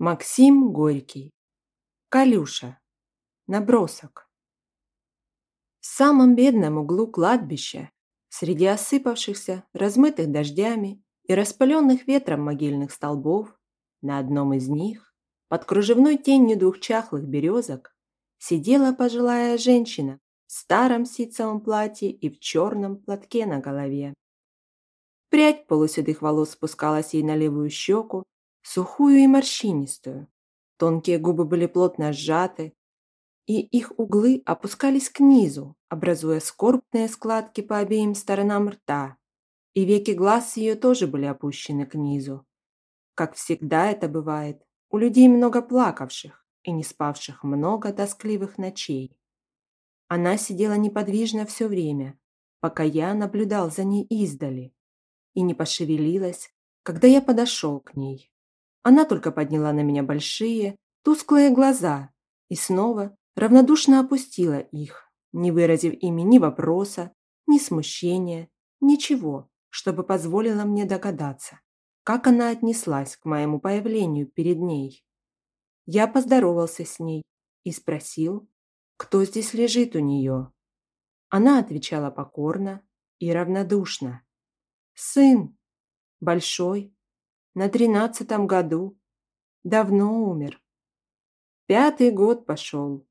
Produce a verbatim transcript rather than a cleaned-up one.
Максим Горький. Калюша. Набросок. В самом бедном углу кладбища, среди осыпавшихся, размытых дождями и распыленных ветром могильных столбов, на одном из них, под кружевной тенью двух чахлых березок, сидела пожилая женщина в старом ситцевом платье и в черном платке на голове. Прядь полуседых волос спускалась ей на левую щеку, сухую и морщинистую. Тонкие губы были плотно сжаты, и их углы опускались к низу, образуя скорбные складки по обеим сторонам рта, и веки глаз ее тоже были опущены к низу. Как всегда это бывает у людей, много плакавших и не спавших много тоскливых ночей. Она сидела неподвижно все время, пока я наблюдал за ней издали, и не пошевелилась, когда я подошел к ней. Она только подняла на меня большие, тусклые глаза и снова равнодушно опустила их, не выразив ими ни вопроса, ни смущения, ничего, чтобы позволило мне догадаться, как она отнеслась к моему появлению перед ней. Я поздоровался с ней и спросил, кто здесь лежит у нее. Она отвечала покорно и равнодушно. «Сын, большой, на тринадцатом году, давно умер. Пятый год пошел.